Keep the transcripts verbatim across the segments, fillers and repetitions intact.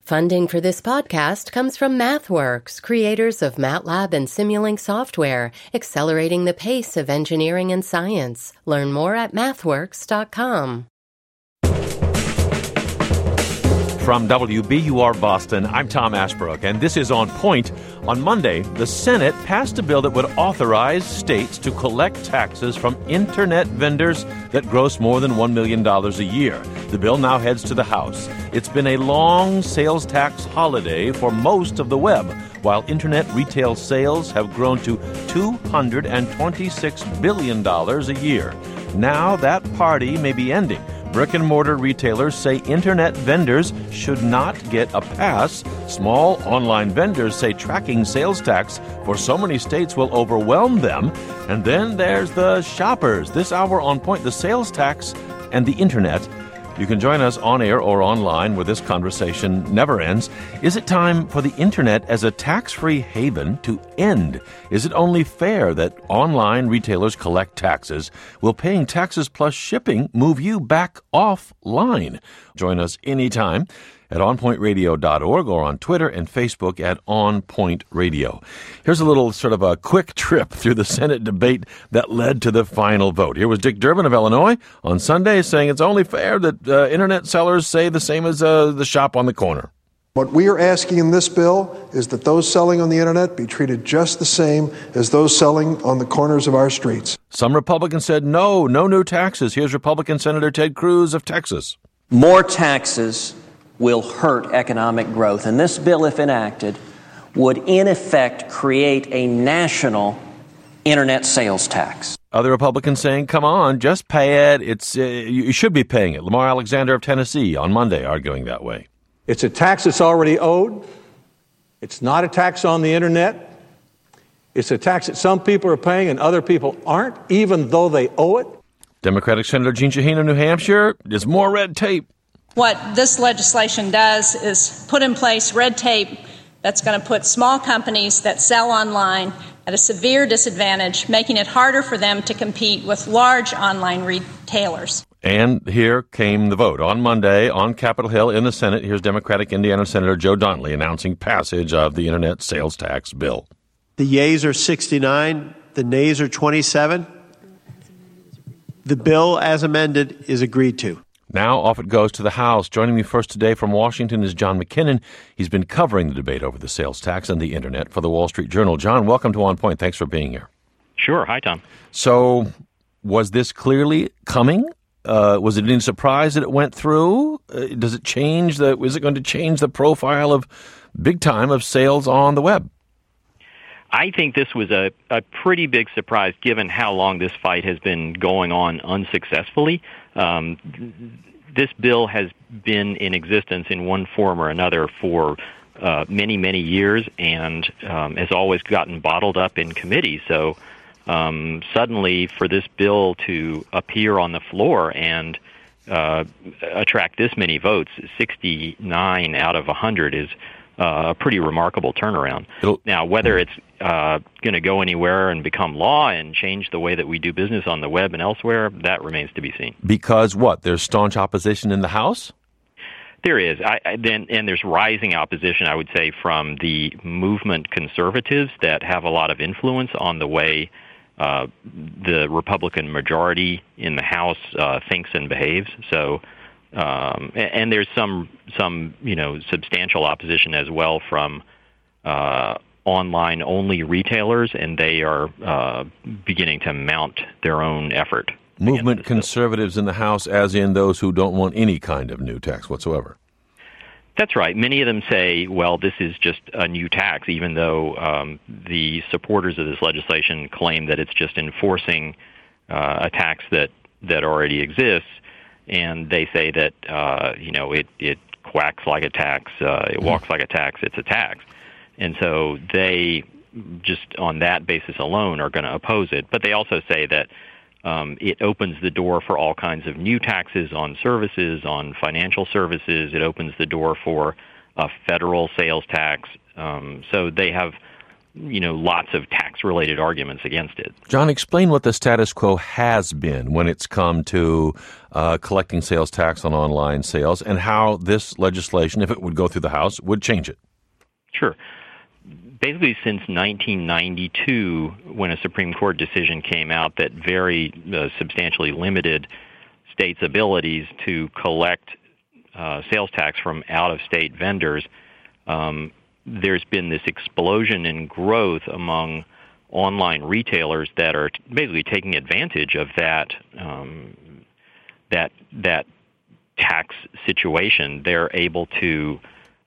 Funding for this podcast comes from MathWorks, creators of MATLAB and Simulink software, accelerating the pace of engineering and science. Learn more at mathworks dot com. From W B U R Boston, I'm Tom Ashbrook, and this is On Point. On Monday, the Senate passed a bill that would authorize states to collect taxes from Internet vendors that gross more than one million dollars a year. The bill now heads to the House. It's been a long sales tax holiday for most of the web, while Internet retail sales have grown to two hundred twenty-six billion dollars a year. Now that party may be ending. Brick-and-mortar retailers say Internet vendors should not get a pass. Small online vendors say tracking sales tax for so many states will overwhelm them. And then there's the shoppers. This hour on Point, the sales tax and the Internet. You can join us on air or online where this conversation never ends. Is it time for the Internet as a tax-free haven to end? Is it only fair that online retailers collect taxes? Will paying taxes plus shipping move you back offline? Join us anytime at on point radio dot org or on Twitter and Facebook at onpointradio. Here's a little sort of a quick trip through the Senate debate that led to the final vote. Here was Dick Durbin of Illinois on Sunday saying it's only fair that uh, Internet sellers say the same as uh, the shop on the corner. What we are asking in this bill is that those selling on the Internet be treated just the same as those selling on the corners of our streets. Some Republicans said no, no new taxes. Here's Republican Senator Ted Cruz of Texas. More taxes will hurt economic growth. And this bill, if enacted, would in effect create a national Internet sales tax. Other Republicans saying, come on, just pay it. It's uh, you should be paying it. Lamar Alexander of Tennessee on Monday arguing that way. It's a tax that's already owed. It's not a tax on the Internet. It's a tax that some people are paying and other people aren't, even though they owe it. Democratic Senator Jean Shaheen of New Hampshire, there's more red tape. What this legislation does is put in place red tape that's going to put small companies that sell online at a severe disadvantage, making it harder for them to compete with large online retailers. And here came the vote. On Monday, on Capitol Hill in the Senate, here's Democratic Indiana Senator Joe Donnelly announcing passage of the Internet sales tax bill. The yeas are sixty-nine, the nays are twenty-seven. The bill, as amended, is agreed to. Now off it goes to the House. Joining me first today from Washington is John McKinnon. He's been covering the debate over the sales tax and the Internet for the Wall Street Journal. John, welcome to On Point. Thanks for being here. Sure. Hi, Tom. So was this clearly coming? Uh, was it any surprise that it went through? Uh, does it change the, is it going to change the profile of big time of sales on the web? I think this was a, a pretty big surprise given how long this fight has been going on unsuccessfully. Um, this bill has been in existence in one form or another for uh, many, many years and um, has always gotten bottled up in committee. So um, suddenly for this bill to appear on the floor and uh, attract this many votes, sixty-nine out of one hundred is Uh, a pretty remarkable turnaround. It'll, now, whether it's uh, going to go anywhere and become law and change the way that we do business on the web and elsewhere, that remains to be seen. Because what? There's staunch opposition in the House? There is. I, I, then, and there's rising opposition, I would say, from the movement conservatives that have a lot of influence on the way uh, the Republican majority in the House uh, thinks and behaves. So Um, and there's some, some, you know, substantial opposition as well from uh, online-only retailers, and they are uh, beginning to mount their own effort. Movement conservatives in the House, as in those who don't want any kind of new tax whatsoever. That's right. Many of them say, well, this is just a new tax, even though um, the supporters of this legislation claim that it's just enforcing uh, a tax that, that already exists. And they say that, uh, you know, it, it quacks like a tax, uh, it walks like a tax, it's a tax. And so they, just on that basis alone, are going to oppose it. But they also say that um, it opens the door for all kinds of new taxes on services, on financial services. It opens the door for a federal sales tax. Um, so they have you know, lots of tax-related arguments against it. John, explain what the status quo has been when it's come to uh, collecting sales tax on online sales and how this legislation, if it would go through the House, would change it. Sure. Basically, since nineteen ninety-two, when a Supreme Court decision came out that very uh, substantially limited states' abilities to collect uh, sales tax from out-of-state vendors, um, there's been this explosion in growth among online retailers that are basically taking advantage of that um, that that tax situation. They're able to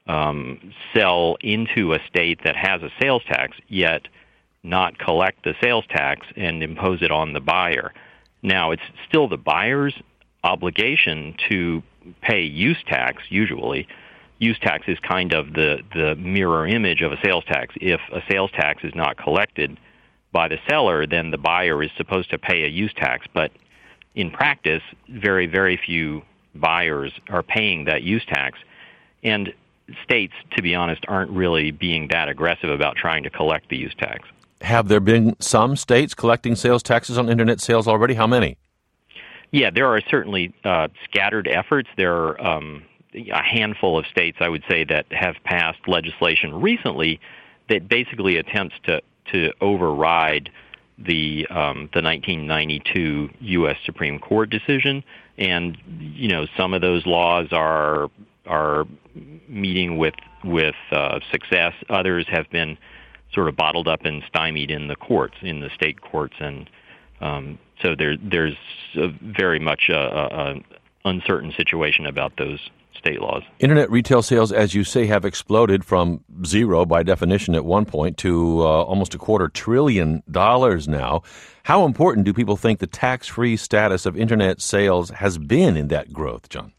um, sell into a state that has a sales tax, yet not collect the sales tax and impose it on the buyer. Now, it's still the buyer's obligation to pay use tax, usually. Use tax is kind of the, the mirror image of a sales tax. If a sales tax is not collected by the seller, then the buyer is supposed to pay a use tax. But in practice, very, very few buyers are paying that use tax. And states, to be honest, aren't really being that aggressive about trying to collect the use tax. Have there been some states collecting sales taxes on Internet sales already? How many? Yeah, there are certainly uh, scattered efforts. There are um, a handful of states, I would say, that have passed legislation recently that basically attempts to, to override the um, the nineteen ninety-two U S Supreme Court decision. And, you know, some of those laws are are meeting with with uh, success. Others have been sort of bottled up and stymied in the courts, in the state courts, and um, so there, there's a very much a, a, a uncertain situation about those state laws. Internet retail sales, as you say, have exploded from zero by definition at one point to uh, almost a quarter trillion dollars now. How important do people think the tax-free status of Internet sales has been in that growth, John?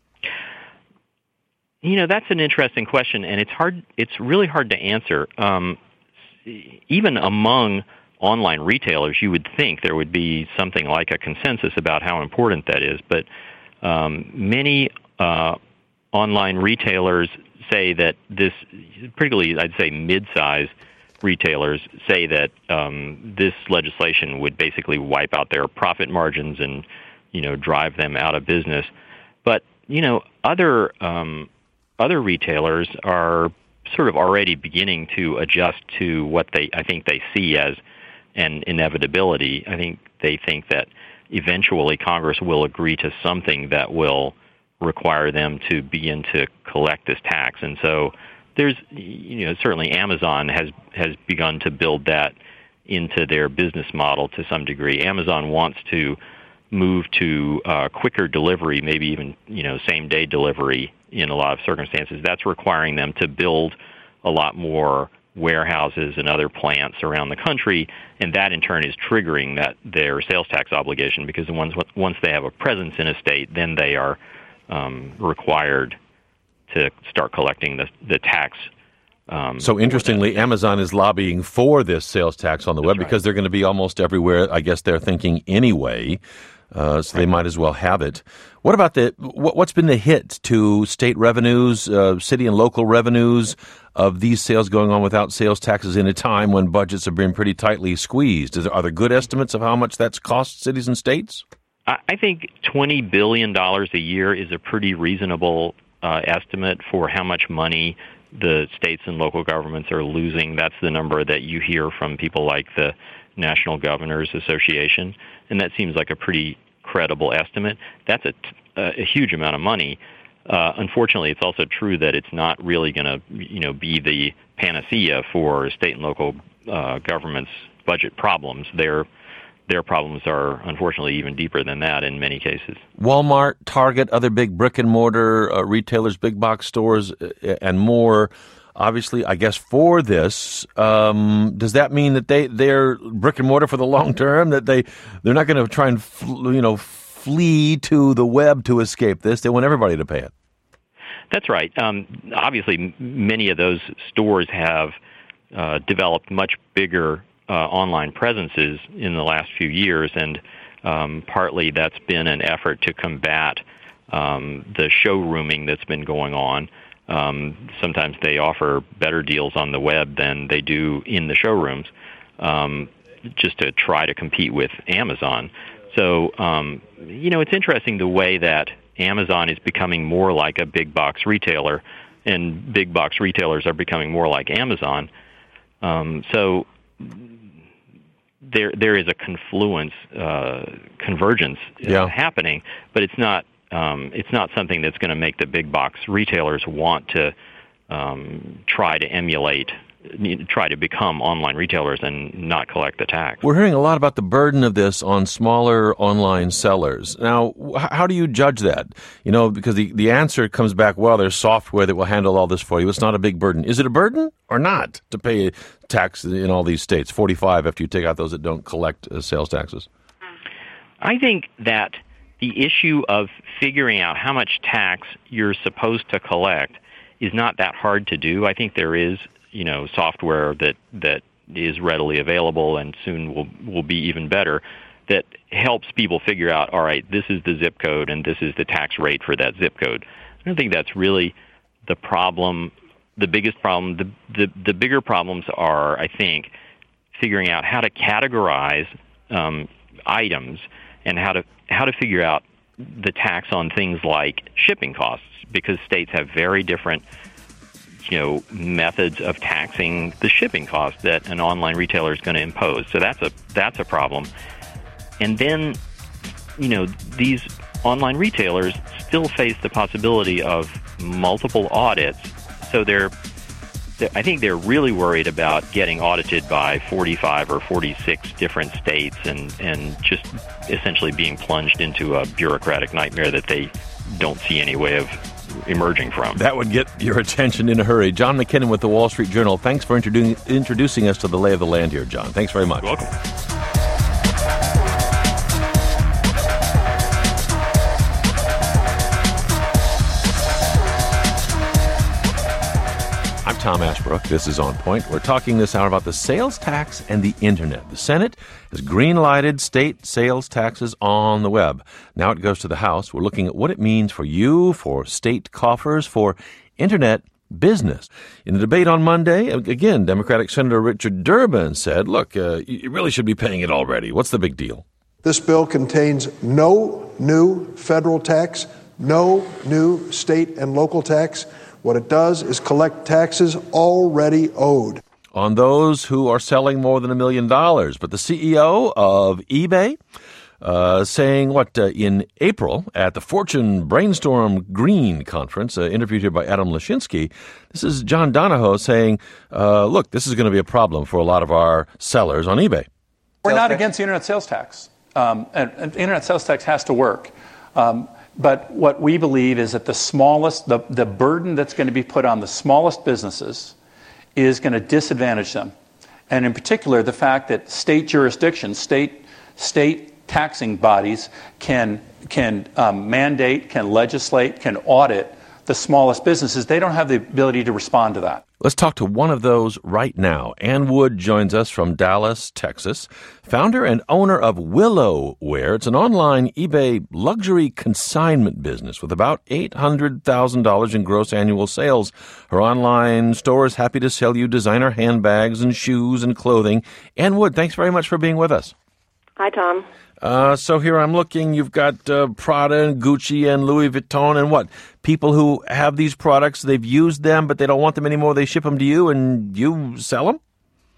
You know, that's an interesting question, and it's hard. It's really hard to answer. Um, even among online retailers, you would think there would be something like a consensus about how important that is. But um, many uh, online retailers say that this, particularly I'd say mid-size retailers, say that um, this legislation would basically wipe out their profit margins and, you know, drive them out of business. But, you know, other um, other retailers are sort of already beginning to adjust to what they, I think they see as an inevitability. I think they think that eventually Congress will agree to something that will require them to begin to collect this tax. And so there's, you know, certainly Amazon has, has begun to build that into their business model to some degree. Amazon wants to move to uh, quicker delivery, maybe even, you know, same-day delivery in a lot of circumstances. That's requiring them to build a lot more warehouses and other plants around the country, and that in turn is triggering that their sales tax obligation, because once once they have a presence in a state, then they are um, required to start collecting the the tax. Um, so interestingly, Amazon is lobbying for this sales tax on the web right. because they're going to be almost everywhere, I guess they're thinking anyway, uh, so they might as well have it. What about the what, what's been the hit to state revenues, uh, city and local revenues of these sales going on without sales taxes in a time when budgets have been pretty tightly squeezed? Is there, are there good estimates of how much that's cost cities and states? I think twenty billion dollars a year is a pretty reasonable uh, estimate for how much money the states and local governments are losing. That's the number that you hear from people like the National Governors Association, and that seems like a pretty credible estimate. That's a, a huge amount of money. Uh, unfortunately, it's also true that it's not really going to, you know, be the panacea for state and local uh, governments' budget problems. Their their problems are, unfortunately, even deeper than that in many cases. Walmart, Target, other big brick-and-mortar uh, retailers, big-box stores, uh, and more, obviously, I guess, for this, um, does that mean that they, they're brick-and-mortar for the long term, that they, they're not going to try and, you know, flee to the web to escape this? They want everybody to pay it. That's right. Um, obviously, m- many of those stores have uh, developed much bigger uh, online presences in the last few years, and um, partly that's been an effort to combat um, the showrooming that's been going on. Um, sometimes they offer better deals on the web than they do in the showrooms, um, just to try to compete with Amazon. So, um, you know, it's interesting the way that Amazon is becoming more like a big box retailer, and big box retailers are becoming more like Amazon. Um, so there there is a confluence, uh, convergence uh, yeah. happening, but it's not um, it's not something that's going to make the big box retailers want to um, try to emulate, try to become online retailers and not collect the tax. We're hearing a lot about the burden of this on smaller online sellers. Now, how do you judge that? You know, because the, the answer comes back, well, there's software that will handle all this for you. It's not a big burden. Is it a burden or not to pay tax in all these states, forty-five after you take out those that don't collect uh, sales taxes? I think that the issue of figuring out how much tax you're supposed to collect is not that hard to do. I think there is you know, software that, that is readily available and soon will will be even better, that helps people figure out, all right, this is the zip code and this is the tax rate for that zip code. I don't think that's really the problem, the biggest problem. The, the, the bigger problems are, I think, figuring out how to categorize um, items and how to how to figure out the tax on things like shipping costs, because states have very different you know, methods of taxing the shipping cost that an online retailer is going to impose. So that's a that's a problem. And then, you know, these online retailers still face the possibility of multiple audits. So they're, they're I think they're really worried about getting audited by forty-five or forty-six different states and, and just essentially being plunged into a bureaucratic nightmare that they don't see any way of emerging from. That would get your attention in a hurry. John McKinnon with the Wall Street Journal. Thanks for introdu- introducing us to the lay of the land here, John. Thanks very much. You're welcome. I'm Tom Ashbrook. This is On Point. We're talking this hour about the sales tax and the Internet. The Senate has green-lighted state sales taxes on the web. Now it goes to the House. We're looking at what it means for you, for state coffers, for Internet business. In the debate on Monday, again, Democratic Senator Richard Durbin said, look, uh, you really should be paying it already. What's the big deal? This bill contains no new federal tax, no new state and local tax. What it does is collect taxes already owed on those who are selling more than a million dollars. But the C E O of eBay uh, saying what uh, in April at the Fortune Brainstorm Green Conference, uh, interviewed here by Adam Lashinsky, this is John Donahoe saying, uh, look, this is going to be a problem for a lot of our sellers on eBay. We're not against the internet sales tax. Um, and, and the internet sales tax has to work. Um, But what we believe is that the smallest, the, the burden that's going to be put on the smallest businesses is going to disadvantage them. And in particular, the fact that state jurisdictions, state state taxing bodies can can um, mandate, can legislate, can audit the smallest businesses. They don't have the ability to respond to that. Let's talk to one of those right now. Ann Wood joins us from Dallas, Texas, founder and owner of Willowware. It's an online eBay luxury consignment business with about eight hundred thousand dollars in gross annual sales. Her online store is happy to sell you designer handbags and shoes and clothing. Ann Wood, thanks very much for being with us. Hi, Tom. Uh, so here I'm looking, you've got uh, Prada and Gucci and Louis Vuitton and what? People who have these products, they've used them, but they don't want them anymore. They ship them to you and you sell them?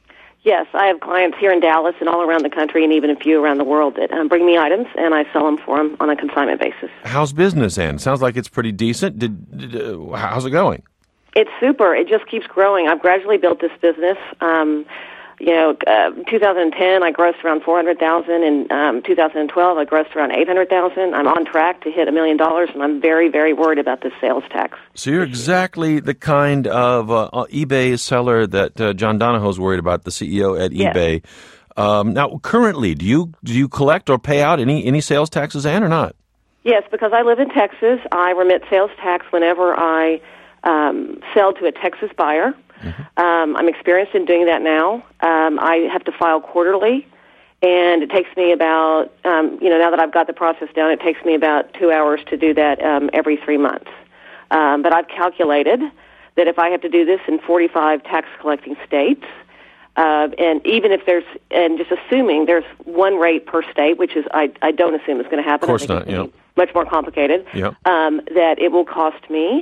Yes, I have clients here in Dallas and all around the country and even a few around the world that um, bring me items and I sell them for them on a consignment basis. How's business, Ann? Sounds like it's pretty decent. Did, did uh, how's it going? It's super. It just keeps growing. I've gradually built this business. Um You know, uh, two thousand ten, I grossed around four hundred thousand dollars. In um, two thousand twelve, I grossed around eight hundred thousand dollars. I'm on track to hit a million dollars, and I'm very, very worried about this sales tax. So you're exactly the kind of uh, eBay seller that uh, John Donahoe's worried about, the C E O at yes. eBay. Um, now, currently, do you do you collect or pay out any, any sales taxes, Ann, or not? Yes, because I live in Texas, I remit sales tax whenever I um, sell to a Texas buyer. Mm-hmm. Um, I'm experienced in doing that now. Um, I have to file quarterly, and it takes me about, um, you know, now that I've got the process down, it takes me about two hours to do that um, every three months. Um, but I've calculated that if I have to do this in forty-five tax-collecting states, uh, and even if there's, and just assuming there's one rate per state, which is I, I don't assume is going to happen. Of course I think not, it's yeah. gonna be much more complicated, Yep. um, that it will cost me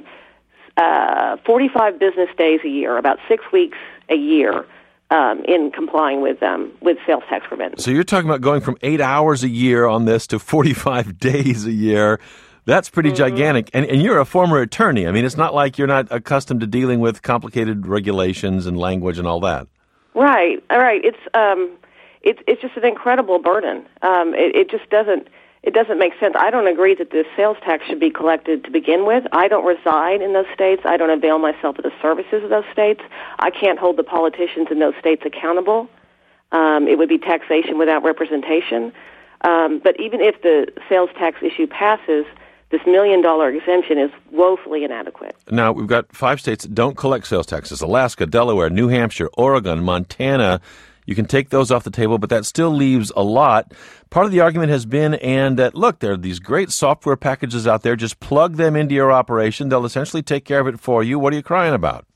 uh, forty-five business days a year, about six weeks a year, um, in complying with um, with sales tax remittance. So you're talking about going from eight hours a year on this to forty-five days a year. That's pretty mm-hmm. gigantic. And, and you're a former attorney. I mean, it's not like you're not accustomed to dealing with complicated regulations and language and all that. Right. All right. It's um, it's it's just an incredible burden. Um, it, it just doesn't it doesn't make sense. I don't agree that the sales tax should be collected to begin with. I don't reside in those states. I don't avail myself of the services of those states. I can't hold the politicians in those states accountable. Um, it would be taxation without representation. Um, but even if the sales tax issue passes, this million-dollar exemption is woefully inadequate. Now, we've got five states that don't collect sales taxes: Alaska, Delaware, New Hampshire, Oregon, Montana. You can take those off the table, but that still leaves a lot. Part of the argument has been, and that, look, there are these great software packages out there. Just plug them into your operation. They'll essentially take care of it for you. What are you crying about?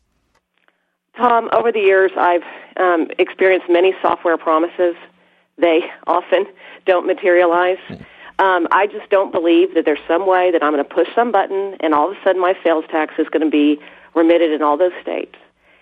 Tom, over the years, I've um, experienced many software promises. They often don't materialize. Um, I just don't believe that there's some way that I'm going to push some button and all of a sudden my sales tax is going to be remitted in all those states.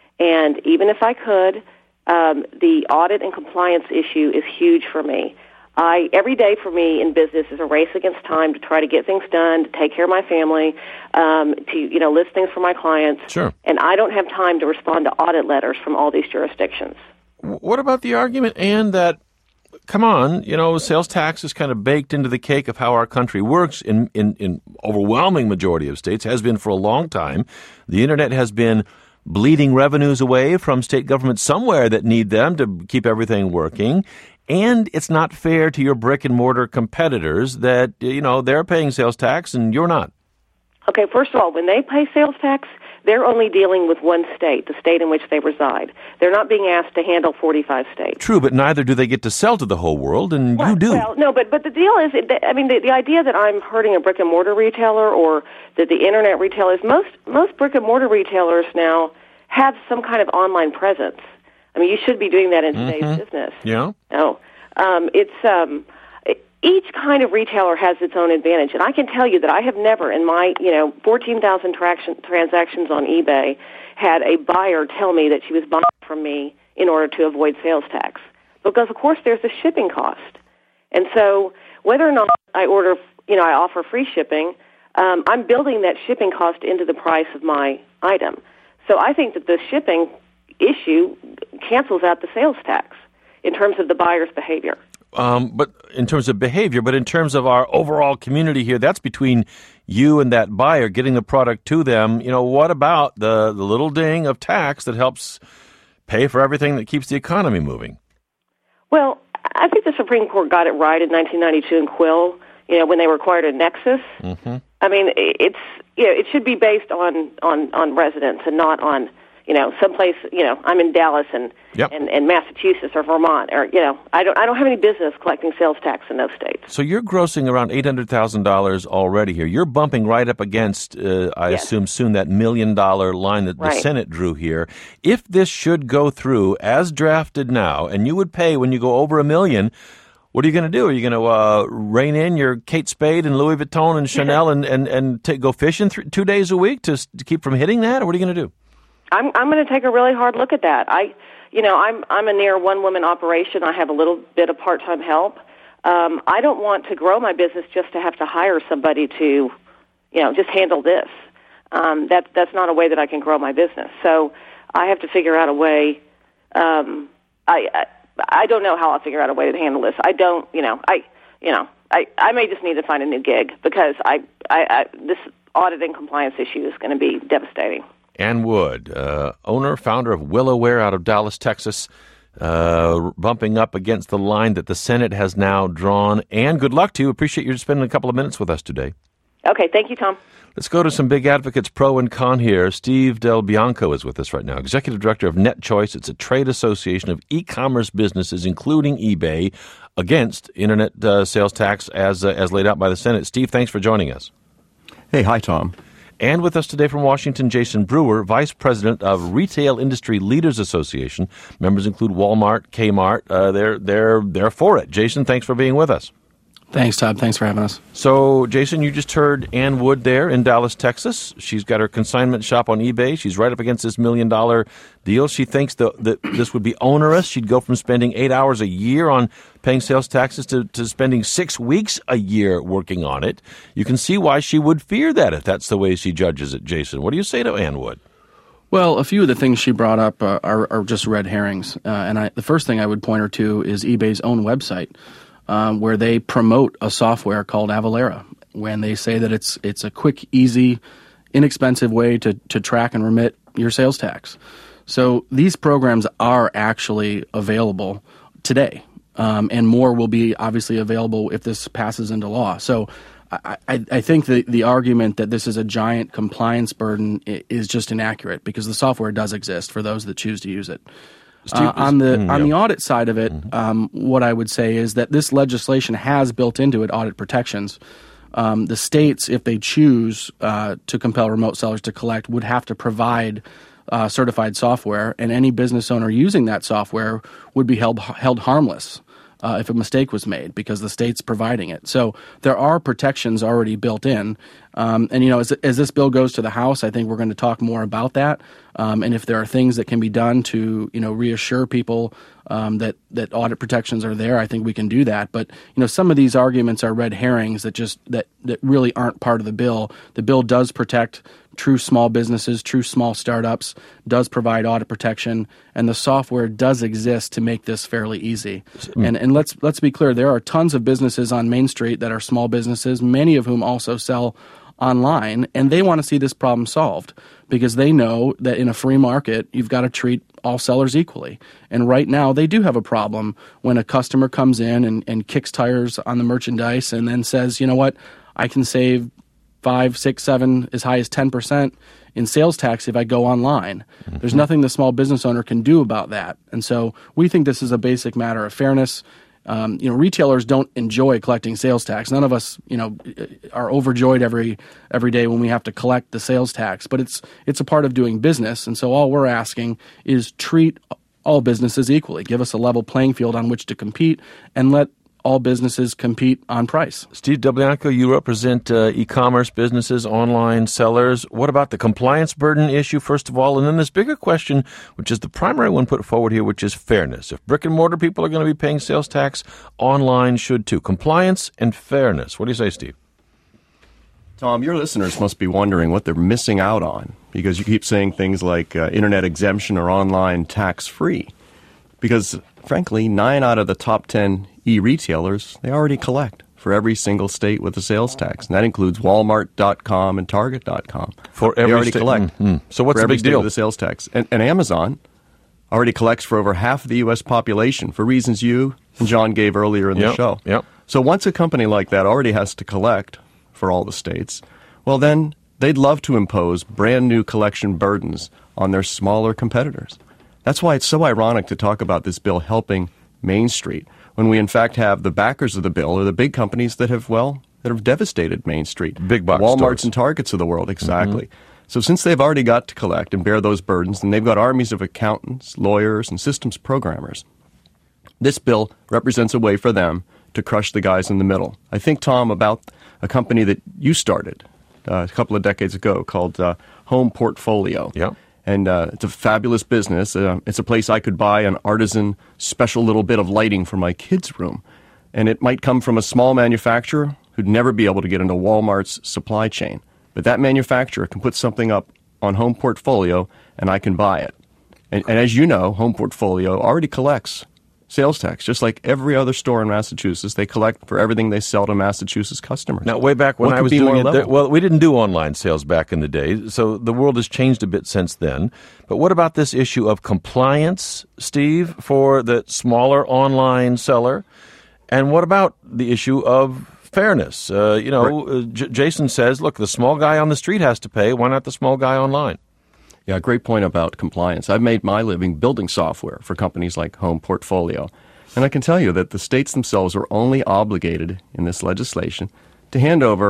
And even if I could, um, the audit and compliance issue is huge for me. I every day for me in business is a race against time to try to get things done, to take care of my family, um, to you know list things for my clients. Sure. And I don't have time to respond to audit letters from all these jurisdictions. What about the argument, and that, come on, you know, sales tax is kind of baked into the cake of how our country works in, in, in overwhelming majority of states, has been for a long time. The Internet has been bleeding revenues away from state governments somewhere that need them to keep everything working. And it's not fair to your brick-and-mortar competitors that, you know, they're paying sales tax and you're not. Okay, first of all, when they pay sales tax, they're only dealing with one state, the state in which they reside. They're not being asked to handle forty-five states. True, but neither do they get to sell to the whole world, and well, you do. Well, no, but, but the deal is, I mean, the, the idea that I'm hurting a brick-and-mortar retailer or that the Internet retailers, most, most brick-and-mortar retailers now have some kind of online presence. I mean, you should be doing that in today's mm-hmm. business. Yeah. No. Um, it's... Um, Each kind of retailer has its own advantage, and I can tell you that I have never, in my you know fourteen thousand traction, transactions on eBay, had a buyer tell me that she was buying from me in order to avoid sales tax, because of course there's a shipping cost, and so whether or not I order, you know, I offer free shipping, um, I'm building that shipping cost into the price of my item. So I think that the shipping issue cancels out the sales tax in terms of the buyer's behavior. Um, but in terms of behavior, but in terms of our overall community here, that's between you and that buyer getting the product to them. You know, what about the, the little ding of tax that helps pay for everything that keeps the economy moving? Well, I think the Supreme Court got it right in nineteen ninety-two in Quill, you know, when they required a nexus. Mm-hmm. I mean, it's, you know, it should be based on, on, on residence and not on, you know, someplace, you know, I'm in Dallas and, yep. and, and Massachusetts or Vermont, or, you know, I don't I don't have any business collecting sales tax in those states. So you're grossing around eight hundred thousand dollars already here. You're bumping right up against, uh, I yes. assume soon, that million-dollar line that the right. Senate drew here. If this should go through as drafted now, and you would pay when you go over a million, what are you going to do? Are you going to uh, rein in your Kate Spade and Louis Vuitton and Chanel and, and, and t- go fishing th- two days a week to, to keep from hitting that? Or what are you going to do? I'm I'm going to take a really hard look at that. I, you know, I'm I'm a near one woman operation. I have a little bit of part time help. Um, I don't want to grow my business just to have to hire somebody to, you know, just handle this. Um, that that's not a way that I can grow my business. So I have to figure out a way. Um, I, I I don't know how I'll figure out a way to handle this. I don't, you know, I you know I, I may just need to find a new gig because I I, I this audit and compliance issue is going to be devastating. Ann Wood, uh, owner, founder of Willowware out of Dallas, Texas, uh, bumping up against the line that the Senate has now drawn. Ann, good luck to you. Appreciate you spending a couple of minutes with us today. Okay, thank you, Tom. Let's go to some big advocates, pro and con here. Steve Del Bianco is with us right now, Executive Director of NetChoice. It's a trade association of e-commerce businesses, including eBay, against Internet uh, sales tax as uh, as laid out by the Senate. Steve, thanks for joining us. Hey, hi, Tom. And with us today from Washington, Jason Brewer, Vice President of Retail Industry Leaders Association. Members include Walmart, Kmart. Uh, they're they're they're for it. Jason, thanks for being with us. Thanks, Todd. Thanks for having us. So, Jason, you just heard Ann Wood there in Dallas, Texas. She's got her consignment shop on eBay. She's right up against this million-dollar deal. She thinks that this would be onerous. She'd go from spending eight hours a year on paying sales taxes to, to spending six weeks a year working on it. You can see why she would fear that if that's the way she judges it, Jason. What do you say to Ann Wood? Well, a few of the things she brought up uh, are, are just red herrings. Uh, and I, the first thing I would point her to is eBay's own website. Um, where they promote a software called Avalara, when they say that it's it's a quick, easy, inexpensive way to, to track and remit your sales tax. So these programs are actually available today, um, and more will be obviously available if this passes into law. So I, I, I think the, the argument that this is a giant compliance burden is just inaccurate, because the software does exist for those that choose to use it. Uh, on the mm, on yeah. the audit side of it, mm-hmm. um, what I would say is that this legislation has built into it audit protections. Um, the states, if they choose uh, to compel remote sellers to collect, would have to provide uh, certified software, and any business owner using that software would be held held harmless uh, if a mistake was made, because the state's providing it. So there are protections already built in. Um, and, you know, as, as this bill goes to the House, I think we're going to talk more about that. Um, and if there are things that can be done to, you know, reassure people um, that, that audit protections are there, I think we can do that. But, you know, some of these arguments are red herrings that just that, that really aren't part of the bill. The bill does protect true small businesses, true small startups, does provide audit protection, and the software does exist to make this fairly easy. Mm. And and let's let's be clear, there are tons of businesses on Main Street that are small businesses, many of whom also sell online, and they want to see this problem solved, because they know that in a free market, you've got to treat all sellers equally. And right now, they do have a problem when a customer comes in and, and kicks tires on the merchandise and then says, you know what, I can save five, six, seven, as high as ten percent in sales tax if I go online. Mm-hmm. There's nothing the small business owner can do about that. And so we think this is a basic matter of fairness. Um, you know, retailers don't enjoy collecting sales tax. None of us, you know, are overjoyed every every day when we have to collect the sales tax. But it's it's a part of doing business, and so all we're asking is treat all businesses equally. Give us a level playing field on which to compete, and let all businesses compete on price. Steve Doblianco, you represent uh, e-commerce businesses, online sellers. What about the compliance burden issue, first of all? And then this bigger question, which is the primary one put forward here, which is fairness. If brick and mortar people are going to be paying sales tax, online should too. Compliance and fairness. What do you say, Steve? Tom, your listeners must be wondering what they're missing out on, because you keep saying things like uh, internet exemption or online tax-free. Because, frankly, nine out of the top ten e-retailers, they already collect for every single state with a sales tax. And that includes Walmart dot com and Target dot com. For every they already state. collect. Mm-hmm. So what's for the every big state deal? with a sales tax. And, and Amazon already collects for over half of the U S population, for reasons you and John gave earlier in yep. the show. Yep. So once a company like that already has to collect for all the states, well, then they'd love to impose brand new collection burdens on their smaller competitors. That's why it's so ironic to talk about this bill helping Main Street, when we in fact have the backers of the bill are the big companies that have, well, that have devastated Main Street. Big box Walmarts stores. And Targets of the world, exactly. Mm-hmm. So since they've already got to collect and bear those burdens, and they've got armies of accountants, lawyers, and systems programmers, this bill represents a way for them to crush the guys in the middle. I think, Tom, about a company that you started uh, a couple of decades ago called uh, Home Portfolio. Yeah. And uh, it's a fabulous business. Uh, it's a place I could buy an artisan special little bit of lighting for my kids' room. And it might come from a small manufacturer who'd never be able to get into Walmart's supply chain. But that manufacturer can put something up on Home Portfolio, and I can buy it. And, and as you know, Home Portfolio already collects sales tax, just like every other store in Massachusetts. They collect for everything they sell to Massachusetts customers. Now, way back when what I was doing it, there, well, we didn't do online sales back in the day, so the world has changed a bit since then. But what about this issue of compliance, Steve, for the smaller online seller? And what about the issue of fairness? Uh, you know, right. uh, J- Jason says, look, the small guy on the street has to pay. Why not the small guy online? Yeah, great point about compliance. I've made my living building software for companies like Home Portfolio. And I can tell you that the states themselves are only obligated in this legislation to hand over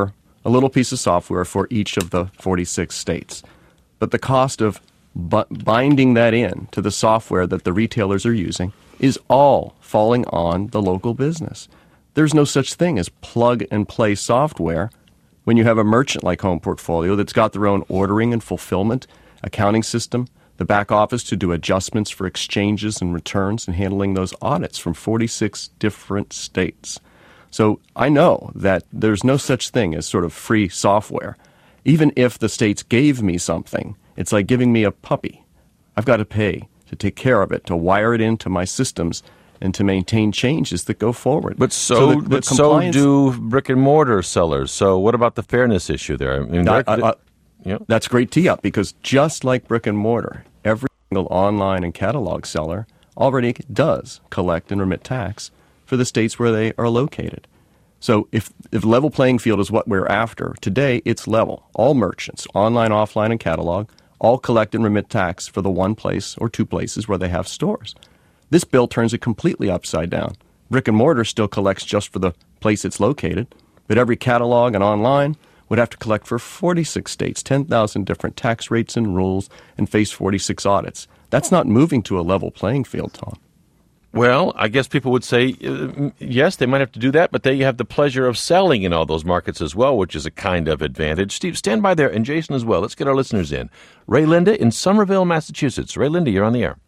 a little piece of software for each of the forty-six states. But the cost of bu- binding that in to the software that the retailers are using is all falling on the local business. There's no such thing as plug-and-play software when you have a merchant like Home Portfolio that's got their own ordering and fulfillment, accounting system, the back office to do adjustments for exchanges and returns and handling those audits from forty-six different states. So I know that there's no such thing as sort of free software. Even if the states gave me something, it's like giving me a puppy. I've got to pay to take care of it, to wire it into my systems, and to maintain changes that go forward. But so, so, the, the but so do brick and mortar sellers. So what about the fairness issue there? I mean, I, I, I, yeah. That's a great tee up, because just like brick and mortar, every single online and catalog seller already does collect and remit tax for the states where they are located. So if, if level playing field is what we're after, today it's level. All merchants, online, offline, and catalog, all collect and remit tax for the one place or two places where they have stores. This bill turns it completely upside down. Brick and mortar still collects just for the place it's located, but every catalog and online would have to collect for forty-six states, ten thousand different tax rates and rules, and face forty-six audits. That's not moving to a level playing field, Tom. Well, I guess people would say, uh, yes, they might have to do that, but they have the pleasure of selling in all those markets as well, which is a kind of advantage. Steve, stand by there, and Jason as well. Let's get our listeners in. Ray Linda in Somerville, Massachusetts. Ray Linda, you're on the air.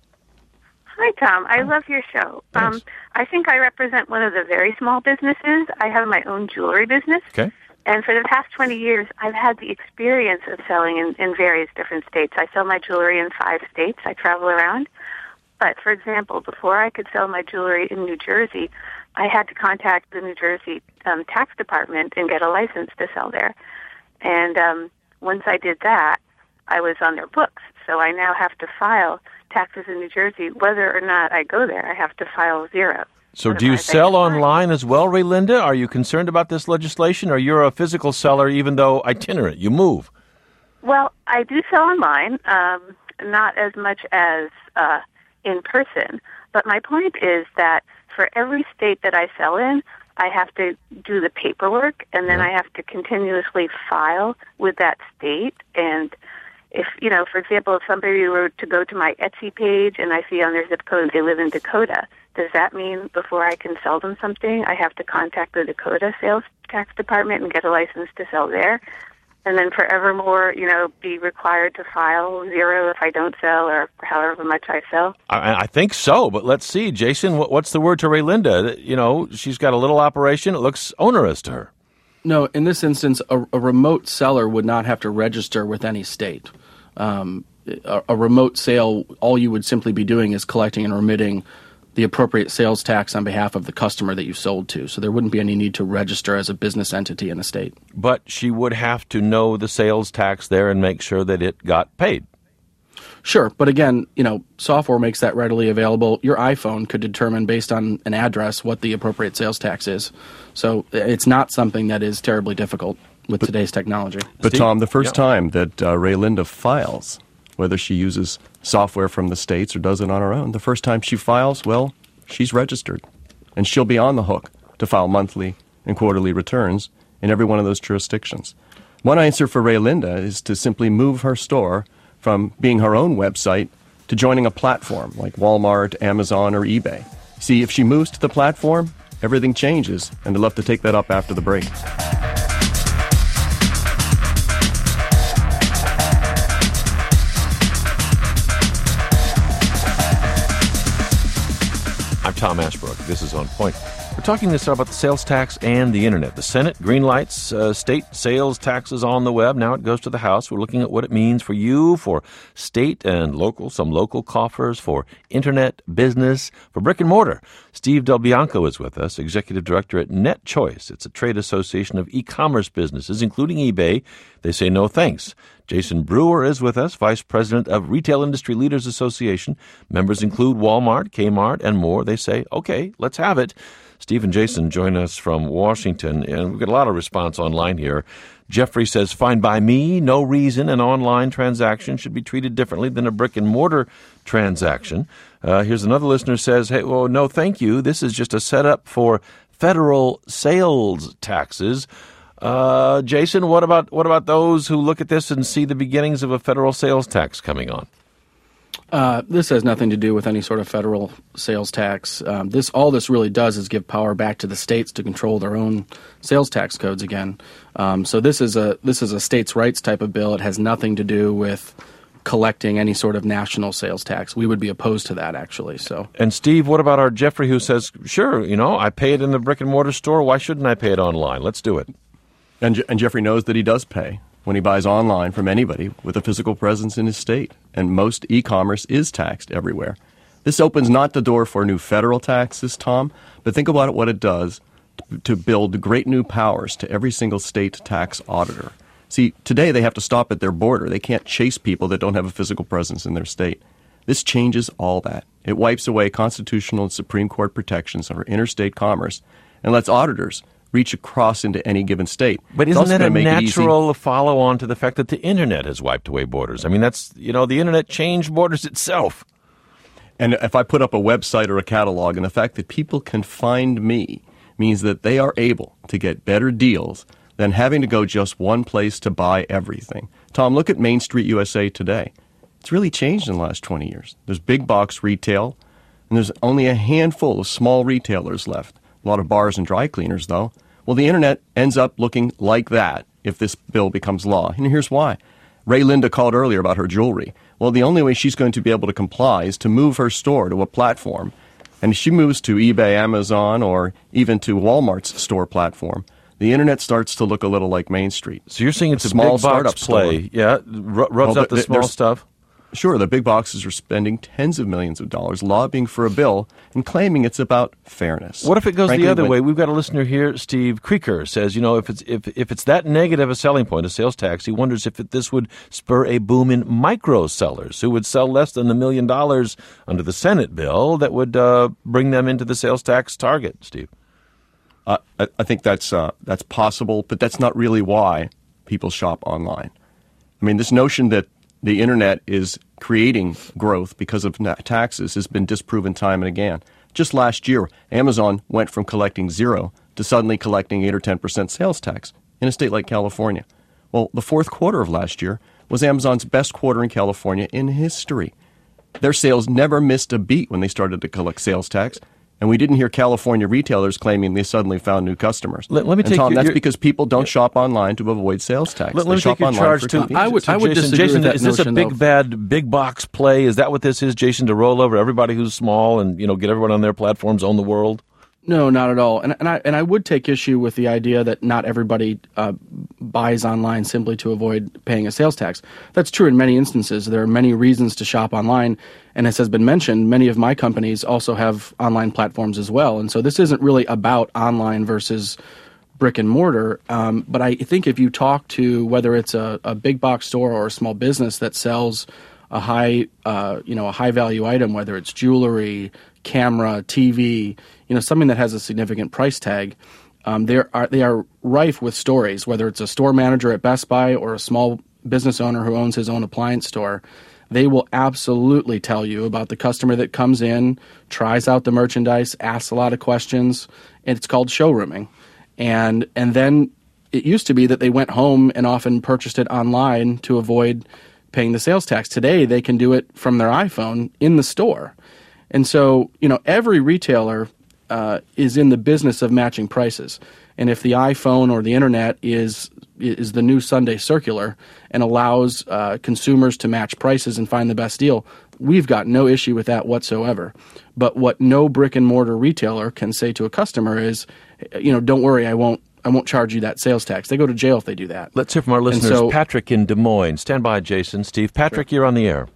Hi, Tom. I love your show. Um, I think I represent one of the very small businesses. I have my own jewelry business. Okay. And for the past twenty years, I've had the experience of selling in, in various different states. I sell my jewelry in five states. I travel around. But, for example, before I could sell my jewelry in New Jersey, I had to contact the New Jersey um, tax department and get a license to sell there. And um, once I did that, I was on their books. So I now have to file taxes in New Jersey. Whether or not I go there, I have to file zero. So do you sell online as well, Ray Linda? Are you concerned about this legislation, or you're a physical seller even though itinerant? You move. Well, I do sell online, um, not as much as uh, in person. But my point is that for every state that I sell in, I have to do the paperwork, and then yeah. I have to continuously file with that state. And if, you know, for example, if somebody were to go to my Etsy page and I see on their zip code they live in Dakota, does that mean before I can sell them something, I have to contact the Dakota sales tax department and get a license to sell there? And then forevermore, you know, be required to file zero if I don't sell, or however much I sell? I, I think so, but let's see. Jason, what, what's the word to Ray Linda? You know, she's got a little operation. It looks onerous to her. No, in this instance, a, a remote seller would not have to register with any state. Um, a, a remote sale, all you would simply be doing is collecting and remitting the appropriate sales tax on behalf of the customer that you sold to. So there wouldn't be any need to register as a business entity in the state. But she would have to know the sales tax there and make sure that it got paid. Sure, but again, you know, software makes that readily available. Your iPhone could determine based on an address what the appropriate sales tax is. So it's not something that is terribly difficult with but, today's technology. But Steve? Tom, the first yeah. time that uh, Ray Linda files, whether she uses software from the states or does it on her own, the first time she files, well, she's registered. And she'll be on the hook to file monthly and quarterly returns in every one of those jurisdictions. One answer for Ray Linda is to simply move her store from being her own website to joining a platform like Walmart, Amazon, or eBay. See, if she moves to the platform, everything changes, and I'd love to take that up after the break. I'm Tom Ashbrook. This is On Point. We're talking this about the sales tax and the Internet. The Senate greenlights uh, state sales taxes on the web. Now it goes to the House. We're looking at what it means for you, for state and local, some local coffers, for Internet business, for brick and mortar. Steve Del Bianco is with us, Executive Director at NetChoice. It's a trade association of e-commerce businesses, including eBay. They say no thanks. Jason Brewer is with us, Vice President of Retail Industry Leaders Association. Members include Walmart, Kmart, and more. They say, okay, let's have it. Steve and Jason join us from Washington, and we've got a lot of response online here. Jeffrey says, fine by me, no reason an online transaction should be treated differently than a brick-and-mortar transaction. Uh, here's another listener says, hey, well, no, thank you. This is just a setup for federal sales taxes. Uh, Jason, what about what about those who look at this and see the beginnings of a federal sales tax coming on? Uh, this has nothing to do with any sort of federal sales tax. Um, this all this really does is give power back to the states to control their own sales tax codes again. Um, so this is a this is a states' rights type of bill. It has nothing to do with collecting any sort of national sales tax. We would be opposed to that, actually. So. And Steve, what about our Jeffrey who says, sure, you know, I pay it in the brick and mortar store. Why shouldn't I pay it online? Let's do it. And, Je- and Jeffrey knows that he does pay when he buys online from anybody with a physical presence in his state. And most e-commerce is taxed everywhere. This opens not the door for new federal taxes, Tom, but think about what it does to, to build great new powers to every single state tax auditor. See, today they have to stop at their border. They can't chase people that don't have a physical presence in their state. This changes all that. It wipes away constitutional and Supreme Court protections over interstate commerce and lets auditors reach across into any given state. But It's isn't also that a gonna make it natural follow-on to the fact that the Internet has wiped away borders? I mean, that's, you know, the Internet changed borders itself. And if I put up a website or a catalog, and the fact that people can find me means that they are able to get better deals than having to go just one place to buy everything. Tom, look at Main Street U S A today. It's really changed in the last twenty years. There's big box retail, and there's only a handful of small retailers left. A lot of bars and dry cleaners, though. Well, the Internet ends up looking like that if this bill becomes law. And here's why. Ray Linda called earlier about her jewelry. Well, the only way she's going to be able to comply is to move her store to a platform. And if she moves to eBay, Amazon, or even to Walmart's store platform, the Internet starts to look a little like Main Street. So you're saying it's a, a small big box startup play. store. Yeah, r- rubs well, out the small stuff. Sure, the big boxes are spending tens of millions of dollars lobbying for a bill and claiming it's about fairness. What if it goes Frankly, the other when, way? We've got a listener here, Steve Creeker, says, you know, if it's if if it's that negative a selling point, a sales tax, he wonders if it, this would spur a boom in micro sellers who would sell less than the million dollars under the Senate bill that would uh, bring them into the sales tax target, Steve. Uh, I, I think that's uh, that's possible, but that's not really why people shop online. I mean, this notion that the Internet is creating growth because of taxes has been disproven time and again. Just last year, Amazon went from collecting zero to suddenly collecting eight or ten percent sales tax in a state like California. Well, the fourth quarter of last year was Amazon's best quarter in California in history. Their sales never missed a beat when they started to collect sales tax. And we didn't hear California retailers claiming they suddenly found new customers. Let, let me and take Tom, your, that's your, because people don't shop online to avoid sales tax. Let, they let me shop take your online charge for too. convenience. I would, so I would Jason, disagree Jason, with that is this a notion, big though. bad big box play? Is that what this is, Jason? To roll over everybody who's small and you know get everyone on their platforms, own the world? No, not at all. And, and I and I would take issue with the idea that not everybody uh, buys online simply to avoid paying a sales tax. That's true in many instances. There are many reasons to shop online. And as has been mentioned, many of my companies also have online platforms as well. And so this isn't really about online versus brick and mortar. Um, but I think if you talk to whether it's a, a big box store or a small business that sells a high, uh, you know, a high value item, whether it's jewelry, camera, T V, you know, something that has a significant price tag, um, they are they are rife with stories. Whether it's a store manager at Best Buy or a small business owner who owns his own appliance store, they will absolutely tell you about the customer that comes in, tries out the merchandise, asks a lot of questions, and it's called showrooming. And and then it used to be that they went home and often purchased it online to avoid paying the sales tax. Today, they can do it from their iPhone in the store. And so, you know, every retailer uh, is in the business of matching prices. And if the iPhone or the internet is is the new Sunday circular and allows uh, consumers to match prices and find the best deal, we've got no issue with that whatsoever. But what no brick and mortar retailer can say to a customer is, you know, don't worry, I won't I won't charge you that sales tax. They go to jail if they do that. Let's hear from our listeners. So, Patrick in Des Moines. Stand by, Jason. Steve. Patrick, sure. You're on the air.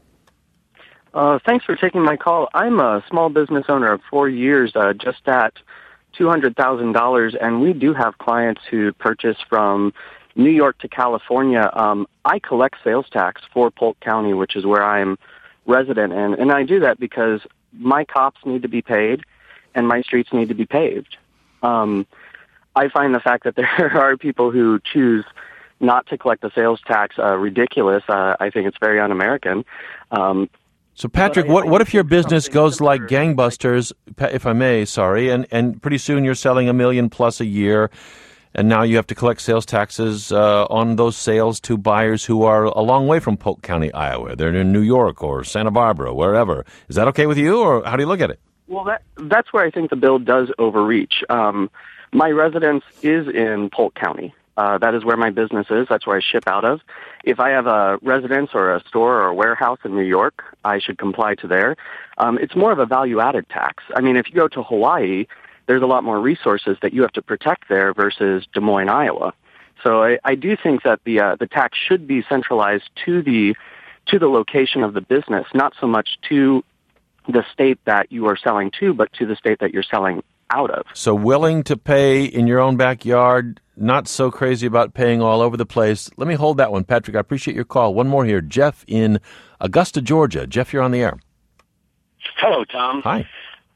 Uh, thanks for taking my call. I'm a small business owner of four years, uh, just at two hundred thousand dollars, and we do have clients who purchase from New York to California. Um, I collect sales tax for Polk County, which is where I'm resident, and, and I do that because my cops need to be paid and my streets need to be paved. Um, I find the fact that there are people who choose not to collect the sales tax uh, ridiculous. Uh, I think it's very un-American. Um, So, Patrick, what what if your business goes like gangbusters, if I may, sorry, and, and pretty soon you're selling a million plus a year, and now you have to collect sales taxes uh, on those sales to buyers who are a long way from Polk County, Iowa. They're in New York or Santa Barbara, wherever. Is that okay with you, or how do you look at it? Well, that, that's where I think the bill does overreach. Um, my residence is in Polk County. Uh, that is where my business is. That's where I ship out of. If I have a residence or a store or a warehouse in New York, I should comply to there. Um, it's more of a value-added tax. I mean, if you go to Hawaii, there's a lot more resources that you have to protect there versus Des Moines, Iowa. So I, I do think that the uh, the tax should be centralized to the to the location of the business, not so much to the state that you are selling to, but to the state that you're selling out of. So willing to pay in your own backyard, not so crazy about paying all over the place. Let me hold that one, Patrick. I appreciate your call. One more here. Jeff in Augusta, Georgia. Jeff, you're on the air. Hello, Tom. Hi.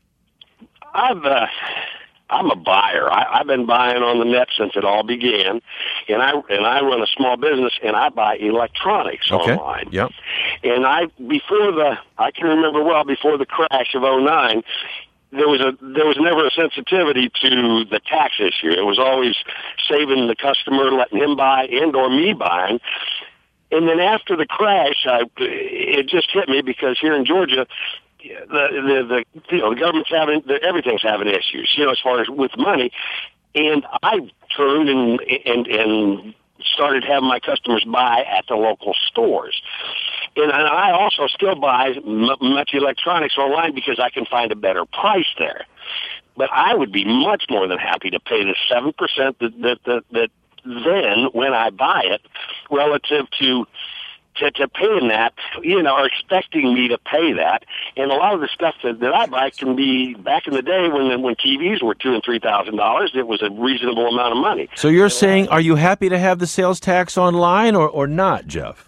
I've, uh, I'm a buyer. I, I've been buying on the net since it all began, and I and I run a small business, and I buy electronics okay. online. Yep. And I before the I can remember well before the crash of oh nine. There was a there was never a sensitivity to the tax issue. It was always saving the customer, letting him buy, and or me buying. And then after the crash, I, it just hit me because here in Georgia, the the, the you know the government's having the, everything's having issues. You know, as far as with money, and I turned and and and started having my customers buy at the local stores. And I also still buy m- much electronics online because I can find a better price there. But I would be much more than happy to pay the seven percent that, that, that, that then when I buy it relative to, to, to paying that, you know, or expecting me to pay that. And a lot of the stuff that, that I buy can be back in the day when when T Vs were two and three thousand dollars. It was a reasonable amount of money. So you're saying, are you happy to have the sales tax online or, or not, Jeff?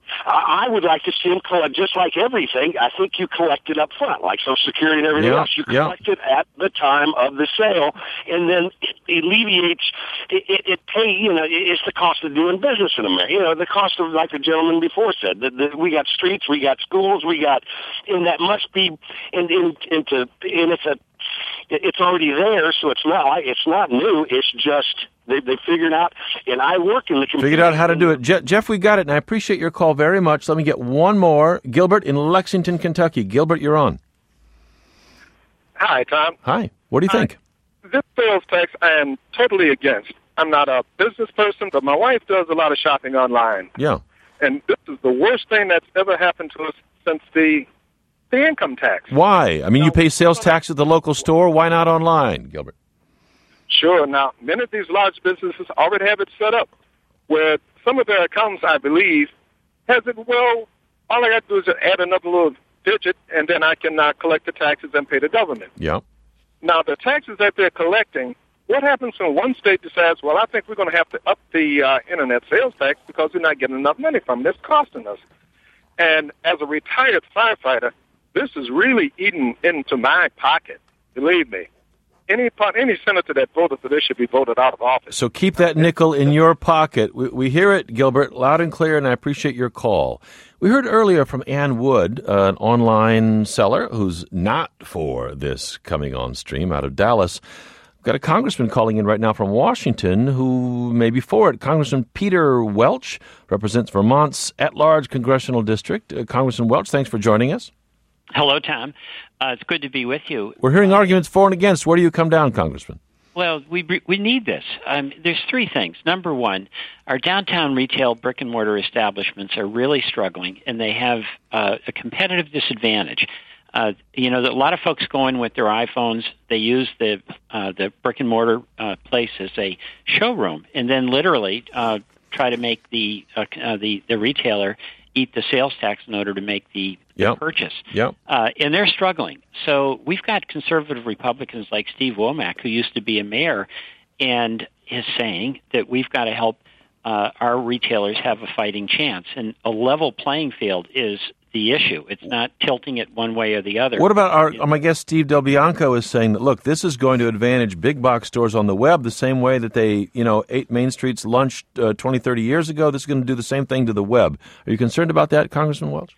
I would like to see them collect, just like everything. I think you collect it up front, like Social Security and everything yeah, else. You yeah. collect it at the time of the sale, and then it alleviates. It, it, it pay, you know, it's the cost of doing business in America. You know, the cost of, like the gentleman before said, that the, we got streets, we got schools, we got, and that must be, and in, into, and it's a, it's already there, so it's not like it's not new. It's just. They, they figured out, and I work in the computer. Figured out how to do it. Je- Jeff, we got it, and I appreciate your call very much. Let me get one more. Gilbert in Lexington, Kentucky. Gilbert, you're on. Hi, Tom. Hi. What do you think? Uh, this sales tax I am totally against. I'm not a business person, but my wife does a lot of shopping online. Yeah. And this is the worst thing that's ever happened to us since the the income tax. Why? I mean, you pay sales tax at the local store. Why not online, Gilbert? Sure. Now, many of these large businesses already have it set up where some of their accountants, I believe, has it, well, all I got to do is add another little digit, and then I can uh, collect the taxes and pay the government. Yeah. Now, the taxes that they're collecting, what happens when one state decides, well, I think we're going to have to up the uh, Internet sales tax because we're not getting enough money from it. It's costing us. And as a retired firefighter, this is really eating into my pocket, believe me. Any any senator that voted for this should be voted out of office. So keep that nickel in your pocket. We, we hear it, Gilbert, loud and clear, and I appreciate your call. We heard earlier from Ann Wood, uh, an online seller who's not for this coming on stream out of Dallas. We've got a congressman calling in right now from Washington who may be for it. Congressman Peter Welch represents Vermont's at-large congressional district. Uh, Congressman Welch, thanks for joining us. Hello, Tom. Uh, it's good to be with you. We're hearing arguments for and against. Where do you come down, Congressman? Well, we we need this. Um, there's three things. Number one, our downtown retail brick-and-mortar establishments are really struggling, and they have uh, a competitive disadvantage. Uh, you know, a lot of folks go in with their iPhones. They use the uh, the brick-and-mortar uh, place as a showroom, and then literally uh, try to make the uh, uh, the the retailer eat the sales tax in order to make the, yep. the purchase. Yep. Uh, and they're struggling. So we've got conservative Republicans like Steve Womack, who used to be a mayor, and is saying that we've got to help uh, our retailers have a fighting chance. And a level playing field is the issue. It's not tilting it one way or the other. What about our, my guest Steve Del Bianco is saying that, look, this is going to advantage big box stores on the web the same way that they, you know, ate Main Street's lunch uh, twenty, thirty years ago. This is going to do the same thing to the web. Are you concerned about that, Congressman Welch?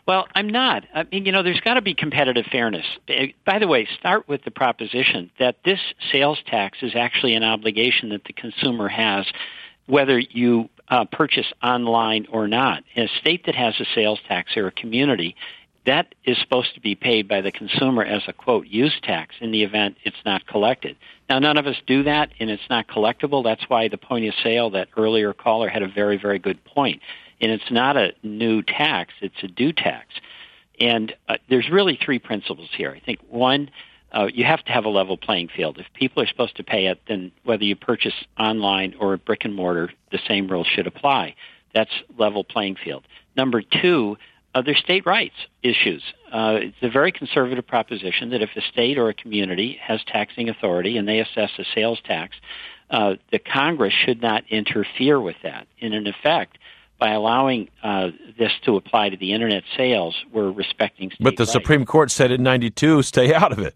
Well, I'm not. I mean, you know, there's got to be competitive fairness. By the way, start with the proposition that this sales tax is actually an obligation that the consumer has, whether you uh, purchase online or not. In a state that has a sales tax or a community, that is supposed to be paid by the consumer as a, quote, use tax in the event it's not collected. Now, none of us do that, and it's not collectible. That's why the point of sale, that earlier caller had a very, very good point. And it's not a new tax, it's a due tax. And uh, there's really three principles here. I think, one, uh, you have to have a level playing field. If people are supposed to pay it, then whether you purchase online or brick and mortar, the same rules should apply. That's level playing field. Number two, Uh, there's state rights issues. Uh, it's a very conservative proposition that if a state or a community has taxing authority and they assess a sales tax, uh, the Congress should not interfere with that. And in effect, by allowing uh, this to apply to the Internet sales, we're respecting state But the rights. Supreme Court said in ninety-two, stay out of it.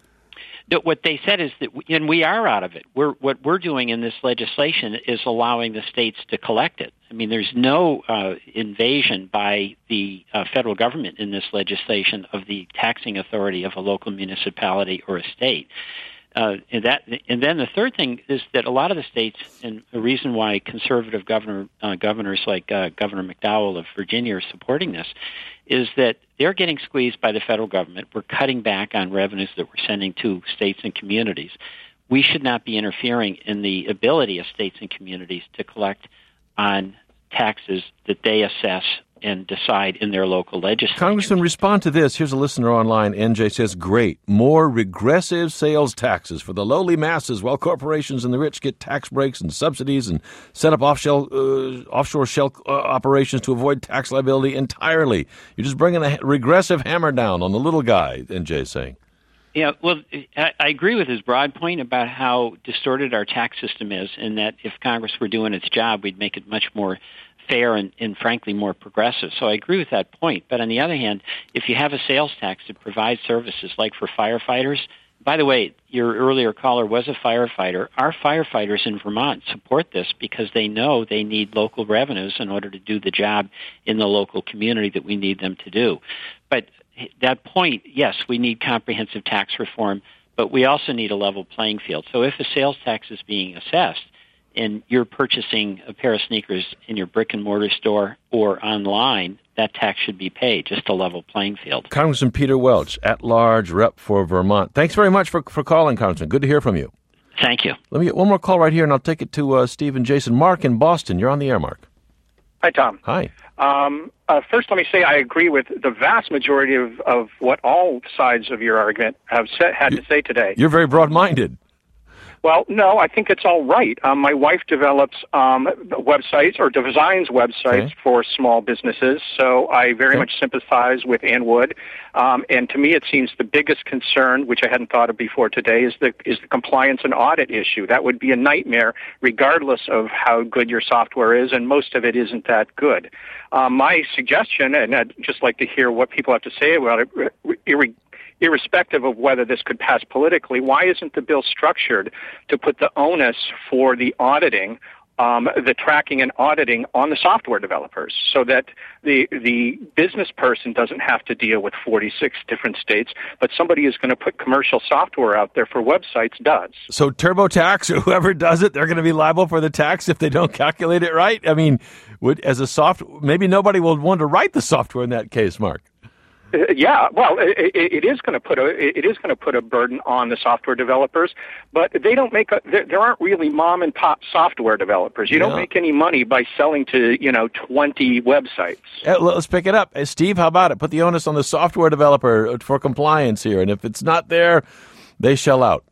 What they said is that, we, and we are out of it. We're, what we're doing in this legislation is allowing the states to collect it. I mean, there's no uh, invasion by the uh, federal government in this legislation of the taxing authority of a local municipality or a state. Uh, and that, and then the third thing is that a lot of the states, and the reason why conservative governor uh, governors like uh, Governor McDowell of Virginia are supporting this, is that they're getting squeezed by the federal government. We're cutting back on revenues that we're sending to states and communities. We should not be interfering in the ability of states and communities to collect on taxes that they assess and decide in their local legislature. Congressman, respond to this. Here's a listener online. N J says, great. More regressive sales taxes for the lowly masses while corporations and the rich get tax breaks and subsidies and set up offshore, uh, offshore shell uh, operations to avoid tax liability entirely. You're just bringing a regressive hammer down on the little guy, N J is saying. Yeah, well, I, I agree with his broad point about how distorted our tax system is, and that if Congress were doing its job, we'd make it much more fair and, and frankly more progressive. So I agree with that point. But on the other hand, if you have a sales tax that provides services like for firefighters, by the way, your earlier caller was a firefighter. Our firefighters in Vermont support this because they know they need local revenues in order to do the job in the local community that we need them to do. But that point, yes, we need comprehensive tax reform, but we also need a level playing field. So if a sales tax is being assessed, and you're purchasing a pair of sneakers in your brick-and-mortar store or online, that tax should be paid, just a level playing field. Congressman Peter Welch, at-large rep for Vermont. Thanks very much for, for calling, Congressman. Good to hear from you. Thank you. Let me get one more call right here, and I'll take it to uh, Steve and Jason. Mark in Boston, you're on the air, Mark. Hi, Tom. Hi. Um, uh, first, let me say I agree with the vast majority of, of what all sides of your argument have said, had to say today. You're very broad-minded. Well, no, I think it's all right. Um, my wife develops um, websites or designs websites okay. for small businesses, so I very okay. much sympathize with Ann Wood. Um, and to me, it seems the biggest concern, which I hadn't thought of before today, is the is the compliance and audit issue. That would be a nightmare, regardless of how good your software is, and most of it isn't that good. Um, my suggestion, and I'd just like to hear what people have to say about it, irre- irrespective of whether this could pass politically, why isn't the bill structured to put the onus for the auditing, um, the tracking and auditing on the software developers so that the the business person doesn't have to deal with forty-six different states, but somebody who's going to put commercial software out there for websites does. So TurboTax or whoever does it, they're going to be liable for the tax if they don't calculate it right? I mean, would as a soft, maybe nobody will want to write the software in that case, Mark. Uh, yeah, well, it, it is going to put a it is going to put a burden on the software developers, but they don't make a, there, there aren't really mom and pop software developers. You yeah. don't make any money by selling to you know twenty websites. Uh, let's pick it up, uh, Steve. How about it? Put the onus on the software developer for compliance here, and if it's not there, they shell out.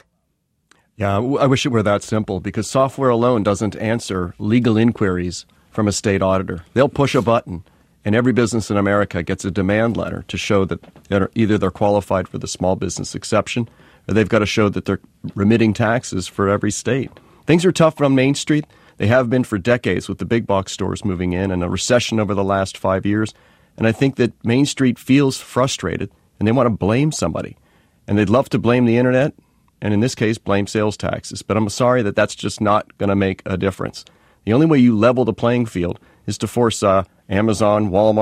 Yeah, I wish it were that simple because software alone doesn't answer legal inquiries from a state auditor. They'll push a button. And every business in America gets a demand letter to show that they're, either they're qualified for the small business exception or they've got to show that they're remitting taxes for every state. Things are tough on Main Street. They have been for decades with the big box stores moving in and a recession over the last five years. And I think that Main Street feels frustrated and they want to blame somebody. And they'd love to blame the Internet and in this case blame sales taxes. But I'm sorry that that's just not going to make a difference. The only way you level the playing field is to force uh, Amazon, Walmart,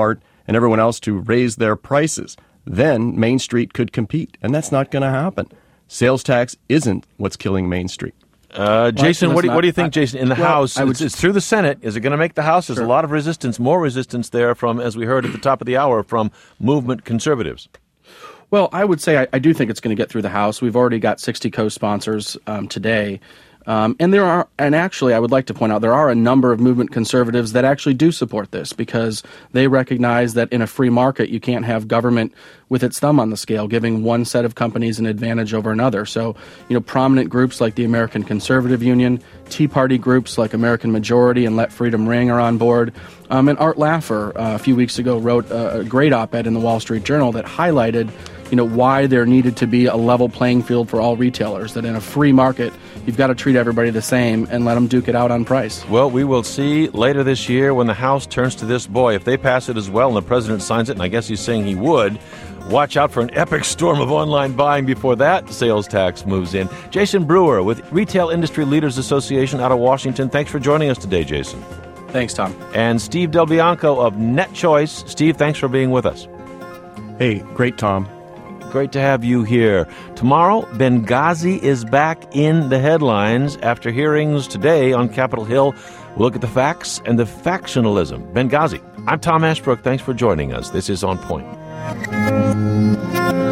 and everyone else to raise their prices. Then Main Street could compete, and that's not going to happen. Sales tax isn't what's killing Main Street. Uh, Jason, well, what do, you, not, what do you think, Jason? In the well, House, I would, it's, it's through the Senate. Is it going to make the House? There's Sure. a lot of resistance, more resistance there from, as we heard at the top of the hour, from movement conservatives. Well, I would say I, I do think it's going to get through the House. We've already got sixty co-sponsors um, today. Um, and there are, and actually, I would like to point out, there are a number of movement conservatives that actually do support this because they recognize that in a free market, you can't have government with its thumb on the scale, giving one set of companies an advantage over another. So, you know, prominent groups like the American Conservative Union, Tea Party groups like American Majority and Let Freedom Ring are on board. Um, and Art Laffer, uh, a few weeks ago, wrote a, a great op-ed in the Wall Street Journal that highlighted you know, why there needed to be a level playing field for all retailers, that in a free market, you've got to treat everybody the same and let them duke it out on price. Well, we will see later this year when the House turns to this. Boy, if they pass it as well and the president signs it, and I guess he's saying he would, watch out for an epic storm of online buying before that sales tax moves in. Jason Brewer with Retail Industry Leaders Association out of Washington. Thanks for joining us today, Jason. Thanks, Tom. And Steve Del Bianco of NetChoice. Steve, thanks for being with us. Hey, great, Tom. Great to have you here. Tomorrow, Benghazi is back in the headlines after hearings today on Capitol Hill. We'll look at the facts and the factionalism. Benghazi. I'm Tom Ashbrook. Thanks for joining us. This is On Point.